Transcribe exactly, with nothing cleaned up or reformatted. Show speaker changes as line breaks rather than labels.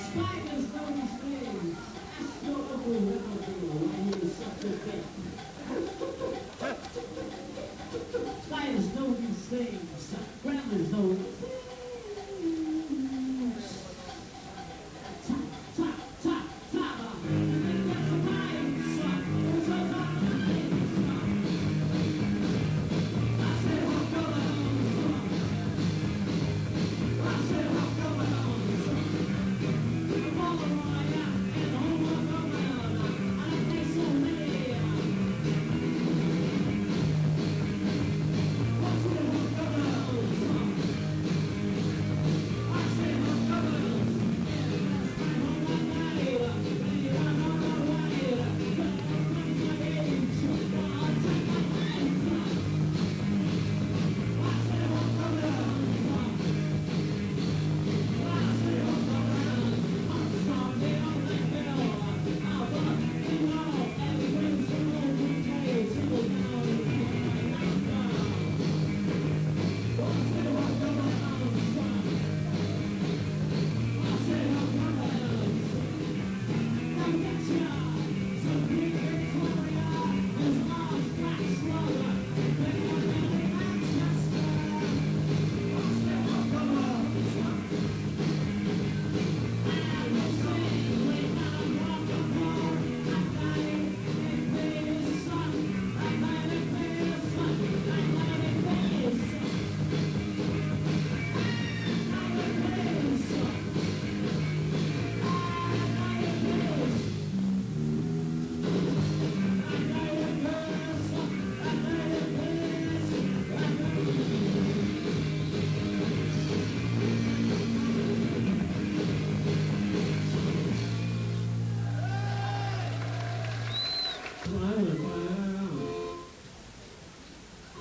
Spiders know these things. That's not what we'll never do when you're such a bit. Spiders know these things. Gremlins know these things. Tap, tap, tap, tap. And then there's a lion, son. There's a lion, son. I say, what's going on, son? I say, what's going on, son? I'm all around and home I'm around. And I think so many. What's the what's going on, son? I say, what's going on? I'm on my way. And I'm on my way. But I'm running my age. I'll take my time, son. I say, what's going on, son? I say, what's going on? I'm sorry, I'm like hell. I'll fuck you know. Everything's so okay. Single down. I'm down. I say, what's going on, son? I say, what's going on, son? Come get ya. Some big Victoria. There's Mars, Black Slugger. They want me in Manchester. I say, what's going on, son? And you say, wait, I'm walking home. I'm lying in bed, son. I'm lying in bed, son. I'm lying in bed, son. I'm in bed, son. I'm lying in bed. I'm lying in bed, son. I'm lying in bed. I'm lying in bed.